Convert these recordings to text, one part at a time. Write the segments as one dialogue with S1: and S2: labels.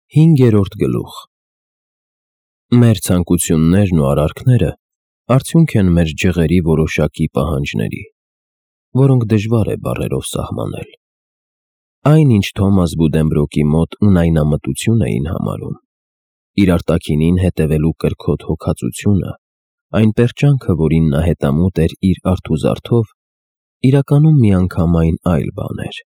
S1: 5-րդ գլուխ Մեր ցանկություններն ու արարքները արդյունք են մեր ջղերի որոշակի պահանջների, որոնք դժվար է բառերով սահմանել։ Այն, ինչ Թոմաս Բուդենբրոկի մոտ ունայնամտություն էին համարում, իր արտաքինին հետևելու կրքոտ հոգածությունը, այն պերճանքը, որին նա հետամուտ էր իր արթուզարդով, իրականում միանգամայն այլ բան էր։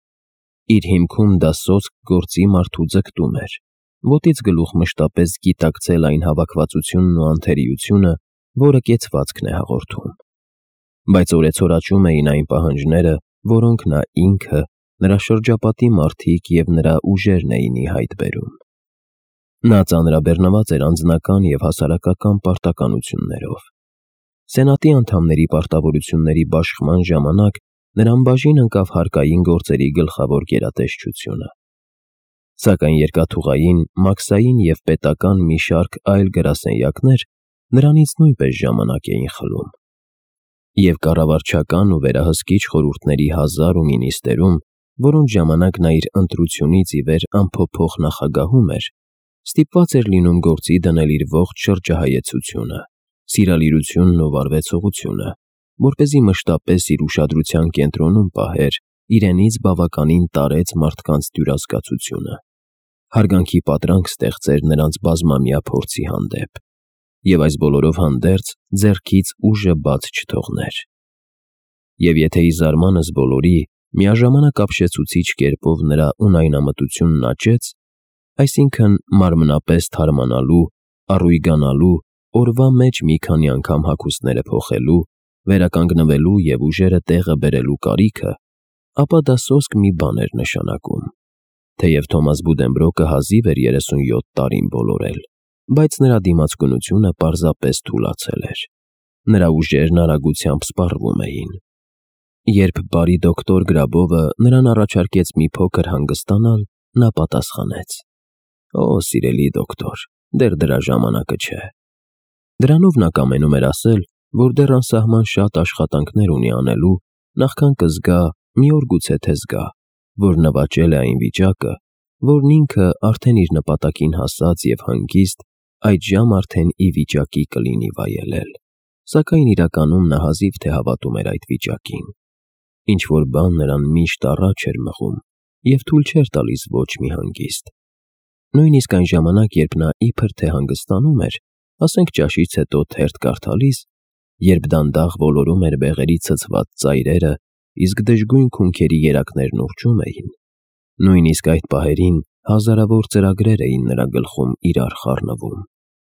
S1: Իր հիմքում դա սոսկ գործի մարդու ձգտում էր, ոտից գլուխ մշտապես գիտակցել այն հավաքվածությունն ու անթերիությունը, որը կեցվածքն է հաղորդում։ Բայց օրեցօր աճում էին այն պահանջները, որոնք նա ինքը, նրա շրջապատի մարդիկ և նրա ուժերն էին ի հայտ բերում։ Նա ծանրաբեռնված էր անձնական և հասարակական պարտականություններով։ Սենատի անդամների պարտավորությունների բաշխման ժամանակ նրան բաժին ընկավ հարկային գործերի գլխավոր գերատեսչությունը։ Սակայն երկաթուղային, մաքսային և պետական մի շարք այլ գրասենյակներ նրանից նույնպես ժամանակ էին խլում։ Եվ կառավարչական ու վերահսկիչ խորհուրդների հազար ու մի նիստերում, որոնց ժամանակ նա իր ընտրությունից ի վեր անփոփոխ նախագահում էր, ստիպված էր լինում գործի դնել իր ողջ շրջահայեցությունը, սիրալիրությունն ու վարվեցողությունը, որպեսզի մշտապես իր ուշադրության կենտրոնում պահեր իրենից բավականին տարեց մարդկանց դյուրազգացությունը, հարգանքի պատրանք ստեղծեր նրանց բազմամյա փորձի հանդեպ, և այս բոլորով հանդերձ ձեռքից ուժը բաց չթողներ։ Եվ եթե ի զարմանս բոլորի, միաժամանակ ապշեցուցիչ կերպով նրա ունայնամտությունն աճեց, այսինքն մարմնապես թարմանալու, առույգանալու, օրվա մեջ մի քանի անգամ հագուստները փոխելու, վերականգնվելու և ուժերը տեղը բերելու կարիքը, ապա դա սոսկ մի բան էր նշանակում։ Թեև Թոմաս Բուդենբրոկը հազիվ էր 37 տարին բոլորել, բայց նրա դիմացկունությունը պարզապես թուլացել էր։ Նրա ուժերն արագությամբ սպառվում էին։ Երբ բարի դոկտոր Գրաբովը նրան առաջարկեց մի փոքր հանգստանալ, նա պատասխանեց. «Օ, սիրելի դոկտոր, դեռ դրա ժամանակը չէ»։ Դրանով նա կամենում էր ասել, որ դեռ անսահման շատ աշխատանքներ ունի անելու, նախքան կզգա, մի օր գուցե թե զգա, որ նվաճել է այն վիճակը, որն ինքը արդեն իր նպատակին հասած և հանգիստ, այդժամ արդեն ի վիճակի կլինի վայելել։ Սակայն իրականում նա հազիվ թե հավատում էր այդ վիճակին։ Ինչ-որ բան նրան միշտ առաջ էր մղում և թույլ չէր տալիս ոչ մի հանգիստ։ Նույնիսկ այն ժամանակ, երբ նա իբր թե հանգստանում էր, ասենք ճաշից հետո թերթ կարդալիս, երբ դանդաղ ոլորում էր բեղերի ցցված ծայրերը, իսկ դժգույն քունքերի երակներն ուռչում էին, նույնիսկ այդ պահերին հազարավոր ծրագրեր էին նրա գլխում իրար խառնվում։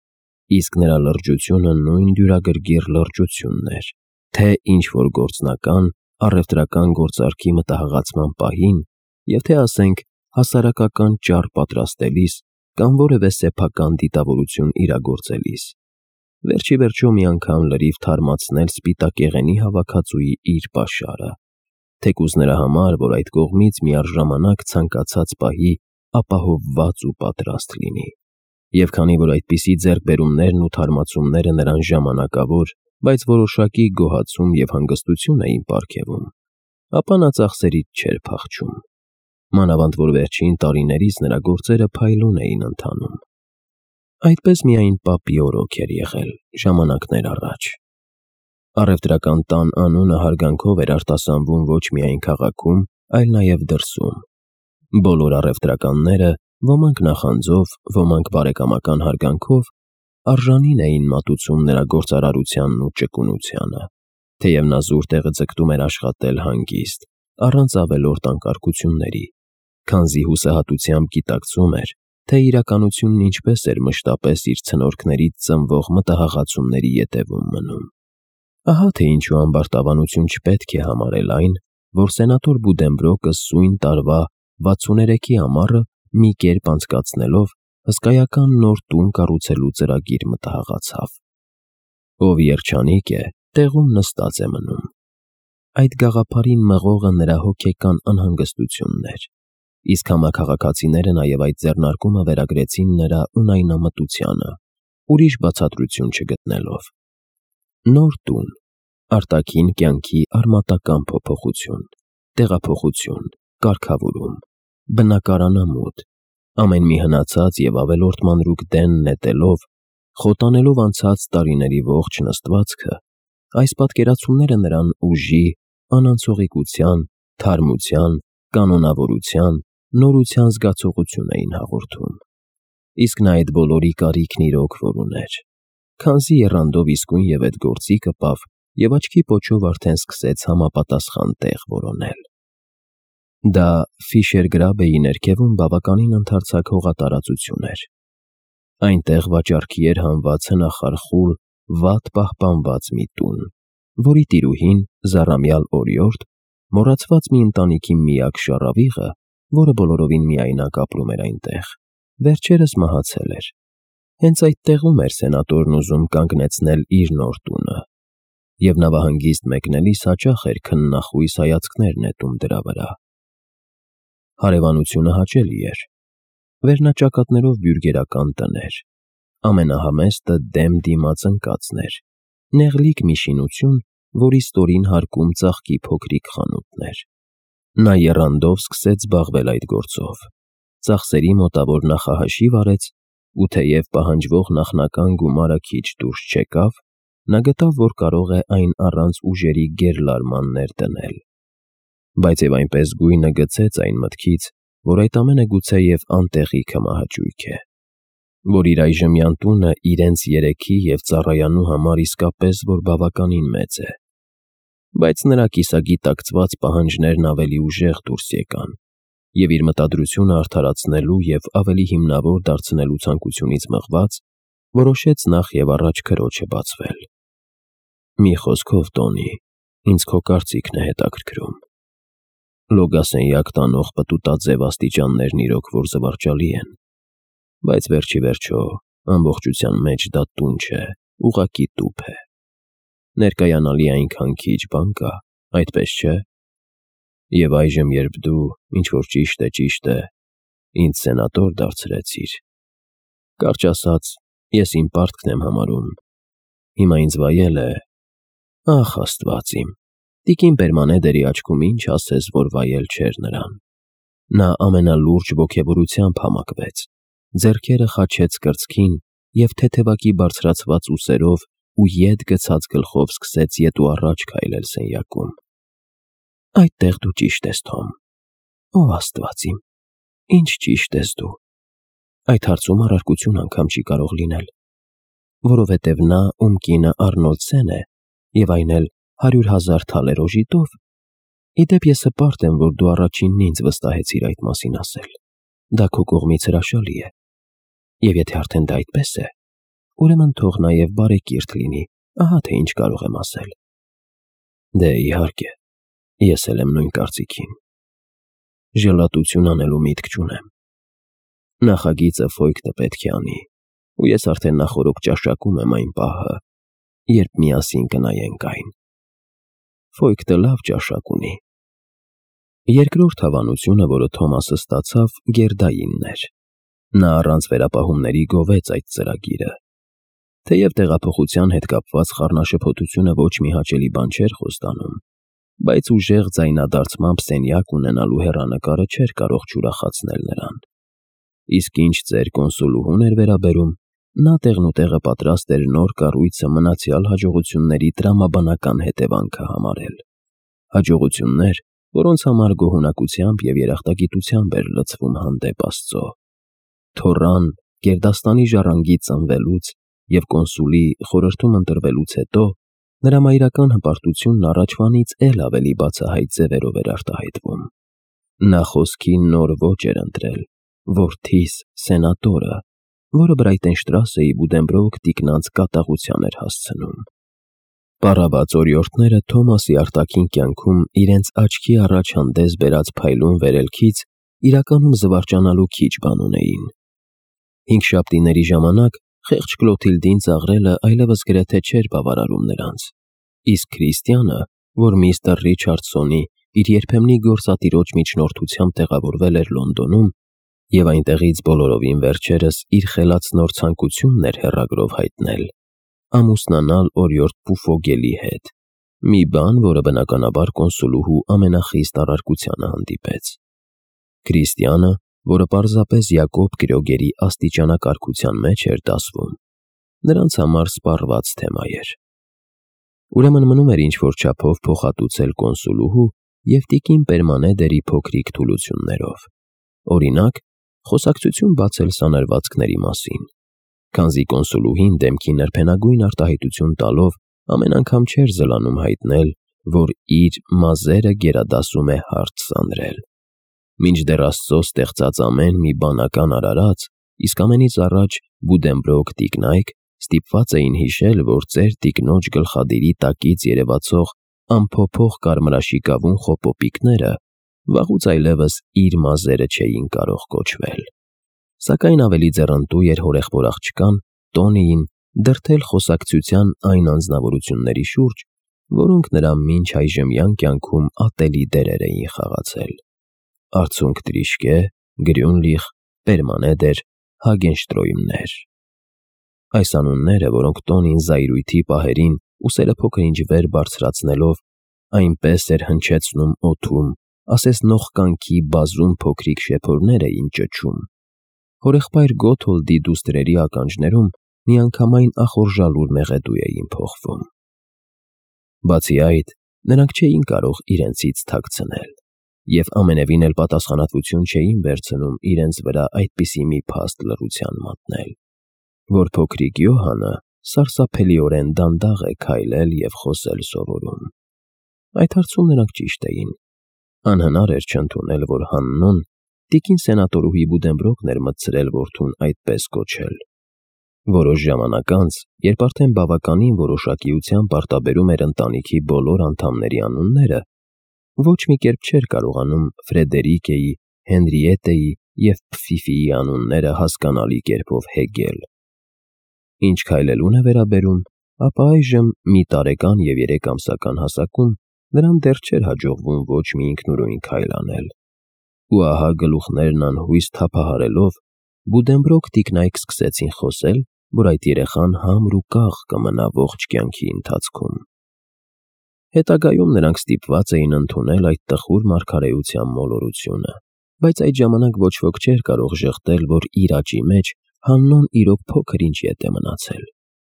S1: Իսկ նրա լրջությունը նույն դյուրագրգիռ լրջությունն էր, թե ինչ-որ գործնական, առևտրական գործարքի մտահղացման պահին և թե ասենք հասարակական ճառ պատրաստելիս կամ որևէ սեփական դիտավորություն իրագործելիս, վերջիվերջո մի անգամ լրիվ թարմացնել սպիտակեղենի հավաքածուի իր պաշարը, թեկուզ նրա համար, որ այդ կողմից միառժամանակ ցանկացած պահի ապահովված ու պատրաստ լինի։ Եվ քանի որ այդպիսի ձեռքբերումներն ու թարմացումները նրան ժամանակավոր, բայց որոշակի գոհացում և հանգստություն էին պարգևում, ապա նա ծախսերից չէր փախչում։ Մանավանդ որ վերջին տարիներիս նրա գործերը փայլուն էին ընթանում։ Այդպես միայն պապի օրոք էր եղել ժամանակներ առաջ։ Առևտրական տան անունը հարգանքով էր արտասանվում ոչ միայն քաղաքում, այլ նաև դրսում։ Բոլոր առևտրականները, ոմանք նախանձով, ոմանք բարեկամական հարգանքով, արժանին էին մատուցում նրա գործարարությանն ու ճկունությանը, թեև նա զուր տեղը ձգտում էր աշխատել հանգիստ, առանց ավելորդ անկարգությունների, քանզի հուսահատությամբ գիտակցում էր, թե իրականությունն ինչպես էր մշտապես իր ցնորքներից ծնվող մտահղացումների ետևում մնում։ Ահա թե ինչու ամբարտավանություն չպետք է համարել այն, որ սենատոր Բուդենբրոկը սույն տարվա 63-ի ամառը մի կերպ անցկացնելով հսկայական նոր տուն կառուցելու ծրագիր մտահղացավ։ Ով երջանիկ է, տեղում նստած է մնում։ Այդ գաղափարին մղողը նրա հոգեկան անհանգստությունն էր, իսկ համաքաղաքացիները նաև այդ ձեռնարկումը վերագրեցին նրա ունայնամտությանը, ուրիշ բացատրություն չգտնելով։ Նոր տուն, արտաքին կյանքի արմատական փոփոխություն, տեղափոխություն, կարգավորում, բնակարանամուտ, Ամեն մի հնացած և ավելորդ մանրուք դեն նետելով, խոտանելով անցած տարիների ողջ նստվածքը, այս պատկերացումները նրան ուժի, անանցողիկության, թարմության, կանոնավորության, նորության զգացողություն էին հաղորդում։ Իսկ նա այդ բոլորի կարիքն իրոք որ ուներ, քանզի եռանդով իսկույն և այդ գործի կպավ և աչքի պոչով արդեն սկսեց համապատասխան տեղ որոնել։ Դա Ֆիշեր-Գրաբեի ներքևում բավականին ընդարձակ հողատարածություն էր։ Այնտեղ վաճառքի էր հանված հնախարխուլ, վատ պահպանված մի տուն, որի տիրուհին, զառամյալ օրիորդ, մոռացված մի ընտանիքի միակ շառավիղը, որը բոլորովին միայնակ ապրում էր այնտեղ, վերջերս մահացել էր։ Հենց այդտեղում էր սենատորն ուզում կանգնեցնել իր նոր տունը, և նավահանգիստ մեկնելիս հաճախ էր քննախույս հայացքներ նետում դրա վրա։ Հարևանությունը հաճելի էր։ Վերնաճակատներով բյուրգերական տներ, ամենահամեստը դեմ դիմաց ընկածն էր, նեղլիկ մի շինություն, որի ստորին հարկում ծաղկի փոքրիկ խանութներ։ Նա եռանդով սկսեց զբաղվել այդ գործով, ծախսերի մոտավոր նախահաշիվ արեց, ու թեև պահանջվող նախնական գումարը քիչ դուրս չեկավ, նա գտավ, որ կարող է այն առանց ուժերի գերլարման ներդնել։ Բայց և այնպես գույնը գցեց այն մտքից, որ այդ ամենը գուցեև անտեղի կմահաճույք է, որ իր այժմյան տունը իրենց երեքի և ծառայանու համար իսկապես որ բավականին մեծ է։ Բայց նրա կիսագիտակցված պահանջներն ավելի ուժեղ դուրս եկան, և իր մտադրությունը արդարացնելու և ավելի հիմնավոր դարձնելու ցանկությունից մղված, որոշեց նախ և առաջ քրոջը բացվել։ Մի խոսքով, Տոնի, ինձ քո կարծիքն է հետաքրքրում։ Լոգասենյակ տանող պտուտաձև աստիճաններն իրոք որ զվարճալի են, բայց վերջի վերջո ամբողջության մեջ դա տուն չէ, ուղղակի տուփ է։ Ներկայանալի այնքան քիչ բան կա, այդպես չէ՞։ Եվ այժմ, երբ դու, ինչ-որ ճիշտ է, ինձ սենատոր դարձրեցիր, կարճ ասած, ես իմ պարտքն եմ համարում, հիմա ինձ վայել է… Ախ, Աստված իմ, տիկին Պերմանեդերի աչքում ինչ ասես, որ վայել չէր նրան։ Նա ամենալուրջ ոգևորությամբ համակվեց, ձեռքերը խաչեց կրծքին և թեթևակի բարձրացված ուսերով ու ետ գցած գլխով սկսեց ետ ու առաջ քայլել սենյակում։ Այդտեղ դու ճիշտ ես, Թոմ։ Ո Աստված իմ, ինչ ճիշտ ես դու։ Այդ հարցում առարկություն անգամ չի կարող լինել, որովհետև նա, ում կինը Արնոլդսեն է, և այն էլ 100,000 թալերով ժիտով… Ի դեպ, ես հպարտ եմ, որ դու առաջինն ինձ վստահեցիր այդ մասին ասել։ Դա քո կողմից հրաշալի է։ Եվ եթե արդեն դա այդպես է, ուրեմն թող նաև բարեկիրթ լինի, ահա թե ինչ կարող եմ ասել։ Դե, իհարկե, ես էլ եմ նույն կարծիքին։ Ժլատություն անելու միտք չունեմ։ Նախագիծը Ֆոյկտը պետք է անի, ու ես արդեն նախօրոք ճաշակում եմ այն պահը, երբ միասին կնայենք այն։ Ֆոյկտը լավ ճաշակ ունի։ Երկրորդ հավանությունը, որը Թոմասը ստացավ, գերդայինն էր։ Նա առանց վերապահումների գովեց այդ ծրագիրը։ Թեև տեղափոխության հետ կապված խառնաշփոթությունը ոչ մի հաճելի բան չէր խոստանում, բայց ուժեղ ձայնադարձմամբ սենյակ ունենալու հեռանկարը չէր կարող չուրախացնել նրան։ Իսկ ինչ ծեր կոնսուլուհուն էր վերաբերում, նա տեղնուտեղը պատրաստ էր նոր կառույցը մնացյալ հաջողությունների տրամաբանական հետևանքը համարել։ Հաջողություններ, որոնց համար գոհունակությամբ և երախտագիտությամբ էր լցվում հանդեպ Աստծո։ Թոռան գերդաստանի ժառանգի ծնվելուց և կոնսուլի խորհրդում ընտրվելուց հետո նրա մայրական հպարտությունն առաջվանից էլ ավելի բացահայտ ձևերով էր արտահայտվում։ Նա խոսքի նոր ոճ էր ընտրել, որդիս սենատորը, որը Բրայտենշտրասեի Բուդենբրոկ տիկնանց կատաղության էր հասցնում։ Պառաված օրիորդները Թոմասի արտաքին կյանքում իրենց աչքի առաջ հանդես բերած փայլուն վերելքից իրականում զվարճանալու քիչ բան ունեին։ Հինգշաբթիների ժամանակ խեղճ Կլոթիլդին ծաղրելը այլևս գրեթե չէր բավարարում նրանց, իսկ Քրիստիանը, որ միստր Ռիչարդսոնի իր երբեմնի գործատիրոջ միջնորդությամբ տեղավորվել էր Լոնդոնում և այնտեղից բոլորովին վերջերս իր խելաց նոր ցանկությունն էր հեռագրով հայտնել, ամուսնանալ օրիորդ Պուֆոգելի հետ, մի բան, որը բնականաբար կոնսուլուհու ամենախիստ առարկությանը հանդիպեց։ Քրիստիանը, որը պարզապես Յակոբ Կրյոգերի աստիճանակարգության մեջ էր դասվում, նրանց համար սպառված թեմա էր։ Ուրեմն մնում էր ինչ-որ չափով փոխհատուցել կոնսուլուհու և տիկին Պերմանեդերի փոքրիկ թուլություններով։ Օրինակ, խոսակցություն բացել սանրվածքների մասին, քանզի կոնսուլուհին դեմքի նրբենագույն արտահայտություն տալով ամեն անգամ չէր զլանում հայտնել, որ իր մազերը գերադասում է հարթ սանրել։ Մինչդեռ Աստծո ստեղծած ամեն մի բանական արարած, իսկ ամենից առաջ Բուդենբրոկ տիկնայք ստիպված էին հիշել, որ ծեր տիկնոջ գլխադիրի տակից երևացող անփոփոխ կարմրաշիկավուն խոպոպիկները վաղուց այլևս իր մազերը չէին կարող կոչվել։ Սակայն ավելի ձեռնտու էր հորեղբոր աղջկան Տոնիին դրդել խոսակցության այն անձնավորությունների շուրջ, որոնք նրա մինչ այժմյան կյանքում ատելի դերեր էին խաղացել։ Արցունք Տրիշկե, Գրյունլիխ, Պերմանեդեր, Հագենշտրոյմներ։ Այս անունները, որոնք Տոնին զայրույթի պահերին ուսերը փոքր-ինչ վեր բարձրացնելով այնպես էր հնչեցնում օդում, ասես նողկանքի բազում փոքրիկ շեփորներ էին ճչում, հորեղբայր Գոթոլդի դուստրերի ականջներում միանգամայն ախորժալուր մեղեդու էին փոխվում։ Բացի այդ, նրանք չէին կարող իրենցից թաքցնել և ամենևին էլ պատասխանատվություն չէին վերցնում իրենց վրա այդպիսի մի փաստ լռության մատնել, որ փոքրիկ Յոհանը սարսափելիորեն դանդաղ է քայլել և խոսել սովորում։ Այդ հարցում նրանք ճիշտ էին։ Անհնար էր չընդունել, որ Հաննոն տիկին սենատորուհի Բուդենբրոկն էր մտցրել որդուն այդպես կոչել։ Որոշ ժամանակ անց, երբ արդեն բավականին որոշակիությամբ արտաբերում էր ընտանիքի բոլոր անդամների անունները, ոչ մի կերպ չէր կարողանում Ֆրեդերիկեի, Հենրիետեի և Փֆիֆիի անունները հասկանալի կերպով հեգել։ Ինչ քայլելուն է վերաբերում, ապա այժմ մի տարեկան և 3 ամսական հասակում նրան դեռ չէր հաջողվում ոչ մի ինքնուրույն քայլ անել։ Ու ահա գլուխներն անհույս թափահարելով, Բուդենբրոկ տիկնայք սկսեցին խոսել, որ այդ երեխան համր ու կաղ կմնա ողջ կյանքի ընթացքում։ Հետագայում նրանք ստիպված էին ընդունել այդ տխուր մարգարեության մոլորությունը, բայց այդ ժամանակ ոչ ոք չէր կարող ժխտել, որ իր աճի մեջ Հաննոն իրոք փոքր-ինչ ետ է մնացել։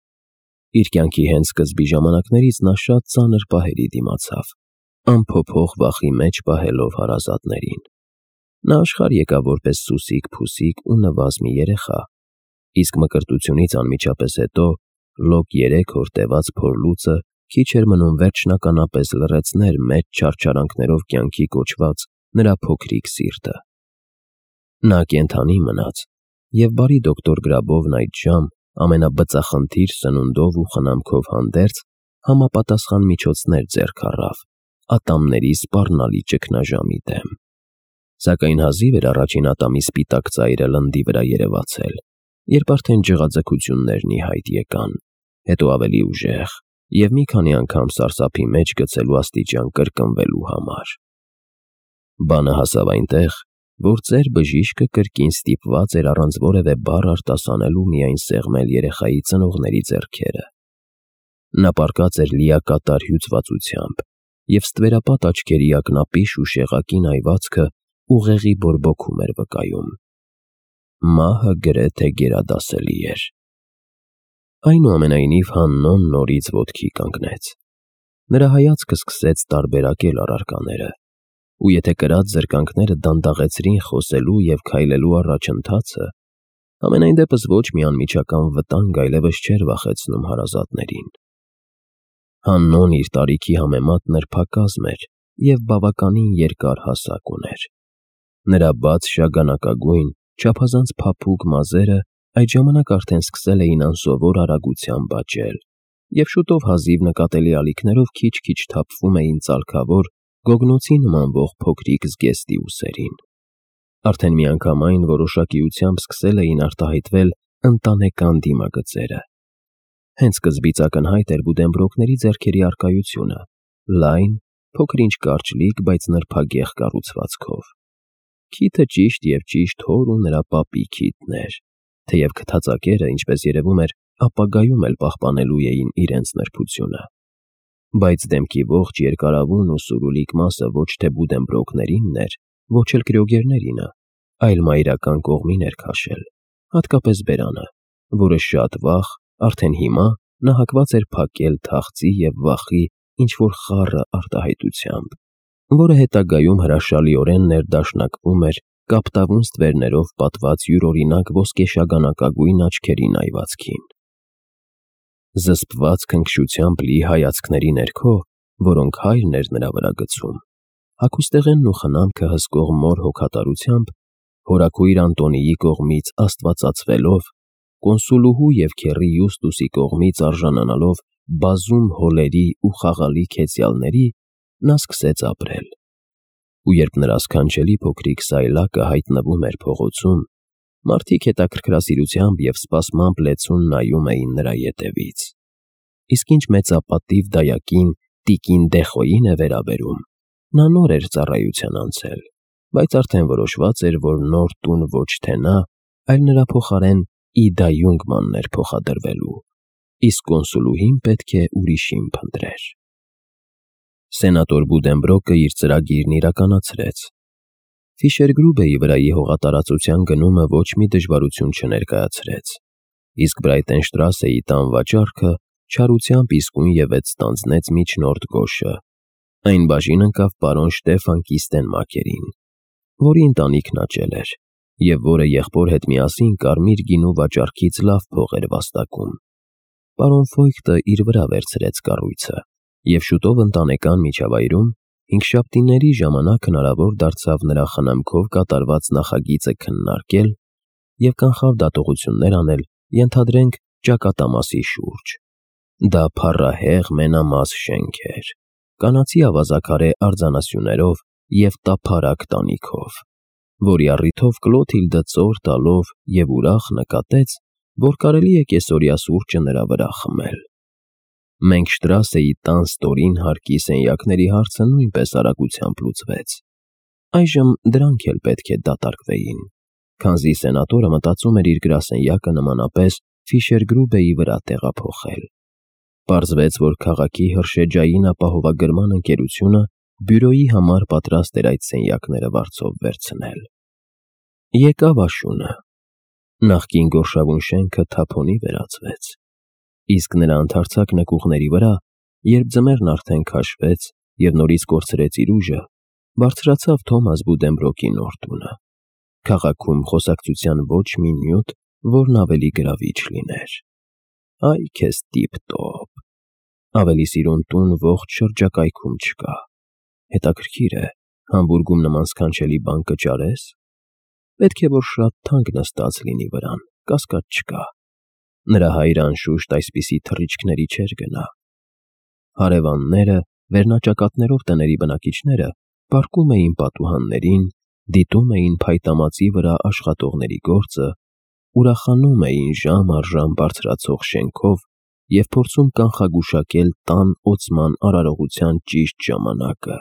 S1: Իր կյանքի հենց սկզբի ժամանակներից նա շատ ծանր պահերի դիմացավ, անփոփոխ վախի մեջ պահելով հարազատներին։ Նա աշխարհ եկավ որպես սուսիկ-փուսիկ ու նվազ մի երեխա, իսկ մկրտությունից անմիջապես հետո լոկ 3 օր տևած փորլուծը քիչ էր մնում վերջնականապես լռեցներ մեծ չարչարանքներով կյանքի կոչված նրա փոքրիկ սիրտը։ Նա կենդանի մնաց, և բարի դոկտոր Գրաբովն այդժամ ամենաբծախնդիր սնունդով ու խնամքով հանդերձ համապատասխան միջոցներ ձեռք առավ ատամների սպառնալի ճգնաժամի դեմ։ Սակայն հազիվ էր առաջին ատամի սպիտակ ծայրը լնդի վրա երևացել, երբ արդեն ջղաձգություններն ի հայտ եկան, հետո ավելի ուժեղ և մի քանի անգամ սարսափի մեջ գցելու աստիճան կրկնվելու համար։ Բանը հասավ այնտեղ, որ ծեր բժիշկը կրկին ստիպված էր առանց որևէ բառ արտասանելու միայն սեղմել երեխայի ծնողների ձեռքերը։ Նա պառկած էր լիակատար հյուծվածությամբ, և ստվերապատ աչքերի ակնապիշ ու շեղակին այվածքը ուղեղի բորբոքում էր վկայում։ Մահը գրեթե գերադասելի էր։ Այնուամենայնիվ Հաննոն նորից ոտքի կանգնեց։ Նրա հայացքը սկսեց տարբերակել առարկաները, ու եթե կրած զրկանքները դանդաղեցրին խոսելու և քայլելու առաջընթացը, համենայն դեպս ոչ մի անմիջական վտանգ այլևս չէր վախեցնում հարազատներին։ Հաննոն իր տարիքի համեմատ նրբակազմ էր և բավականին երկար հասակ ուներ։ Նրա բաց շագանակագույն, չափազանց փափուկ մազերը այդ ժամանակ արդեն սկսել էին անսովոր արագությամբ աճել և շուտով հազիվ նկատելի ալիքներով քիչ-քիչ թափվում էին ծալքավոր, գոգնոցի նմանվող փոքրիկ զգեստի ուսերին։ Արդեն միանգամայն որոշակիությամբ սկսել էին արտահայտվել ընտանեկան դիմագծերը։ Հենց սկզբից ակնհայտ էր Բուդենբրոկների ձեռքերի առկայությունը, լայն, փոքր-ինչ կարճլիկ, բայց նրբագեղ կառուցվածքով։ Քիթը ճիշտ և ճիշտ հոր ու նրա պապի քիթն էր, թեև քթածակերը, ինչպես երևում էր, ապագայում էլ պահպանելու էին իրենց նրբությունը։ Բայց դեմքի ողջ երկարավուն ու սուրուլիկ մասը ոչ թե Բուդենբրոկներինն էր, ոչ էլ Կրյոգերներինը, այլ մայրական կողմին էր քաշել, հատկապես բերանը, որը շատ վաղ, արդեն հիմա, նա հակված էր փակել թախծի և վախի ինչ-որ խառը արտահայտությամբ, որը հետագայում հրաշալիորեն ներդաշնակվում էր կապտավուն ստվերներով պատված յուրօրինակ ոսկեշագանակագույն աչքերի նայվածքին։ Զսպված քնքշությամբ լի հայացքների ներքո, որոնք հայրն էր նրա վրա գցում, հագուստեղենն ու խնամքը հսկող մոր հոգատարությամբ, հորաքույր Անտոնիի կողմից աստվածացվելով, կոնսուլուհու և քեռի Յուստուսի կողմից արժանանալով բազում հոլերի ու խաղալի քեցյալների, նա սկսեց ապրել։ Ու երբ նրա սքանչելի փոքրիկ սայլակը հայտնվում էր փողոցում, մարդիկ հետաքրքրասիրությամբ և սպասմամբ լեցուն նայում էին նրա ետևից։ Իսկ ինչ մեծապատիվ դայակին տիկին Դեխոյին է վերաբերում, նա նոր էր ծառայության անցել, բայց արդեն որոշված էր, որ նոր տուն ոչ թե նա, այլ նրա փոխարեն Իդա Յունգմանն էր փոխադրվելու, իսկ կոնսուլուհին պետք է ուրիշին փնտրեր։ Սենատոր Բուդենբրոկը իր ծրագիրն իրականացրեց։ Ֆիշերգրուբեի վրայի հողատարածության գնումը ոչ մի դժվարություն չներկայացրեց, իսկ Բրայտենշտրասեի տան վաճառքը չարությամբ իսկույն ևեթ ստանձնեց միջնորդ գոշը։ Այն բաժին ընկավ պարոն Շտեֆան Կիստենմաքերին, որի ընտանիքն աճել էր, և որը եղբոր հետ միասին կարմիր գինու վաճառքից լավ փող էր վաստակում։ Պարոն Ֆոյգտը իր վրա վերցրեց կառույցը, և շուտով ընտանեկան միջավայրում հինգշաբթիների ժամանակ հնարավոր դարձավ նրա խնամքով կատարված նախագիծը քննարկել և կանխավ դատողություններ անել, ենթադրենք, ճակատամասի շուրջ։ Դա փառահեղ մենամաս շենք էր, կանացի ավազաքարե արձանասյուներով և տափարակ տանիքով, որի առիթով Կլոթիլդը ծոր տալով և ուրախ նկատեց, որ կարելի է կեսօրյա սուրճը նրա վրա խմել։ Մենք Շտրասեի տան ստորին հարկի սենյակների հարցը նույնպես արագությամբ լուծվեց։ Այժմ դրանք էլ պետք է դատարկվեին, քանզի սենատորը մտածում էր իր գրասենյակը նմանապես Ֆիշերգրուբեի վրա տեղափոխել։ Պարզվեց, որ քաղաքի հրշեջային ապահովագրման ընկերությունը բյուրոյի համար պատրաստ էր այդ սենյակները վարձով վերցնել։ Եկավ աշունը։ Նախկին գորշավուն շենքը թափոնի վերածվեց, իսկ նրա ընդարձակ նկուղների վրա, երբ ձմեռն արդեն քաշվեց և նորից կորցրեց իր ուժը, բարձրացավ Թոմաս Բուդենբրոկի նոր տունը։ Քաղաքում խոսակցության ոչ մի նյութ, որն ավելի գրավիչ լիներ։ Այ քեզ տիպ-տոպ։ Ավելի սիրուն տուն ողջ շրջակայքում չկա։ Հետաքրքիր է, Համբուրգում նման սքանչելի բան կճարես։ Պետք է որ շատ թանկ նստած լինի վրան, կասկած չկա։ Նրա հայրը անշուշտ այսպիսի թռիչքների չէր գնա։ Հարևանները, վերնաճակատներով տների բնակիչները պառկում էին պատուհաններին, դիտում էին փայտամածի վրա աշխատողների գործը, ուրախանում էին ժամ առ ժամ բարձրացող շենքով և փորձում կանխագուշակել տան օծման արարողության ճիշտ ժամանակը։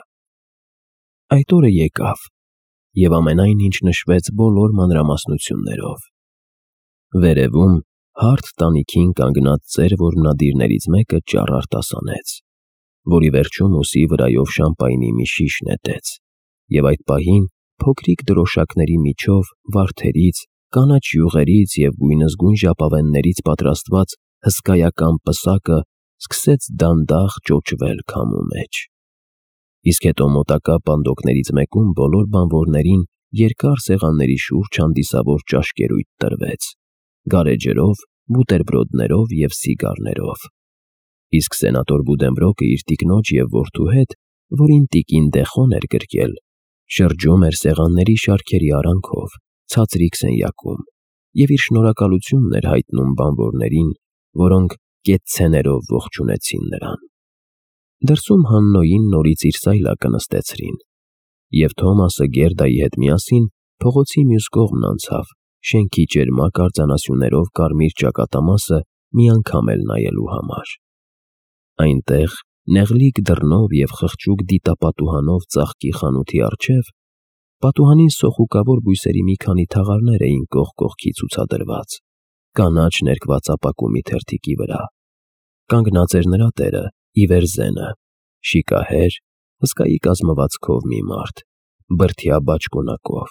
S1: Այդ օրը եկավ, և ամենայն ինչ նշվեց բոլոր մանրամասնություններով։ Վերևում, հարթ տանիքին կանգնած ծեր որմնադիրներից մեկը ճառ արտասանեց, որի վերջում ուսի վրայով շամպայնի մի շիշ նետեց, և այդ պահին փոքրիկ դրոշակների միջով վարդերից, կանաչ յուղերից և գույնզգույն ժապավեններից պատրաստված հսկայական պսակը սկսեց դանդաղ ճոճվել քամու մեջ։ Իսկ հետո մոտակա պանդոկներից մեկում բոլոր բանվորներին երկար սեղանների շուրջ հանդիսավոր ճաշկերույթ տրվեց, գարեջրով, բուտերբրոդներով և սիգարներով։ Իսկ սենատոր Բուդենբրոկը իր տիկնոջ և որդու հետ, որին տիկին Դեխոն էր գրկել, շրջում էր սեղանների շարքերի արանքով, ցածրիկ սենյակում, և իր շնորհակալությունն էր հայտնում բանվորներին, որոնք կեցցեներով ողջունեցին նրան։ Դրսում Հաննոյին նորից իր սայլակը նստեցրին, և Թոմասը Գերդայի հետ միասին փողոցի մյուս կողմն անցավ, շենքի ճերմակ արձանասյուներով կարմիր ճակատամասը մի անգամ էլ նայելու համար։ Այնտեղ, նեղլիկ դռնով և խղճուկ դիտապատուհանով ծաղկի խանութի առջև, պատուհանին սոխուկավոր բույսերի մի քանի թաղարներ էին կողք կողքի ցուցադրված, կանաչ ներկված ապակումի թերթիկի վրա։ Կանգնած էր նրա տերը, ի վերզենը, շիկահեր, հսկայի կազմվածքով մի մարդ, բրդյա բաճկոնակով,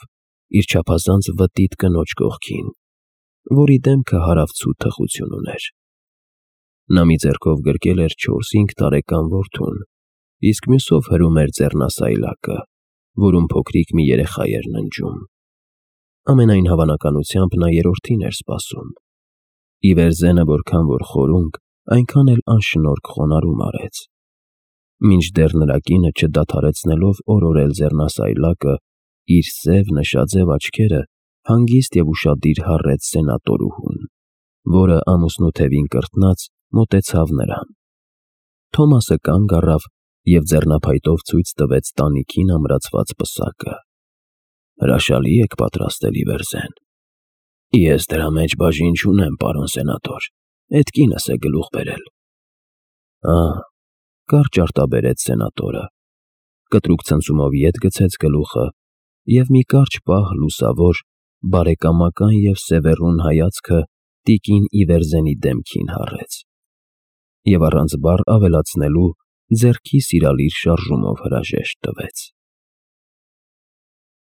S1: իր չափազանց վտիտ կնոջ կողքին, որի դեմքը հարավցու թխություն ուներ։ Նա մի ձեռքով գրկել էր 4-5 տարեկան որդուն, իսկ մյուսով հրում էր ձեռնասայլակը, որում փոքրիկ մի երեխա էր ննջում։ Ամենայն հավանականությամբ նա երրորդին էր սպասում։ Ի վերզենը որքան որ խորունկ, այնքան էլ անշնորհք խոնարհում արեց։ Մինչդեռ նրա կինը չդադարեցնելով օրորել ձեռնասայլակը, իր սև նշաձև աչքերը հանգիստ և ուշադիր հառեց սենատորուհուն, որը ամուսնու թևին կրտնած մոտեցավ նրան։ Թոմասը կանգ առավ և ձեռնափայտով ցույց տվեց տանիքին ամրացված պսակը։ «Հրաշալի եք պատրաստել, Իվերզեն»։ «Ես դրա մեջ բաժին չունեմ, պարոն սենատոր, էդ կինս է գլուխ բերել»։ «Ահ», կարճ արտաբերեց սենատորը, կտրուկ ցնցումով ետ գցեց գլուխը և մի կարճ պահ լուսավոր, բարեկամական և սևեռուն հայացքը տիկին Իվերզենի դեմքին հառեց և առանց բառ ավելացնելու ձեռքի սիրալիր շարժումով հրաժեշտ տվեց։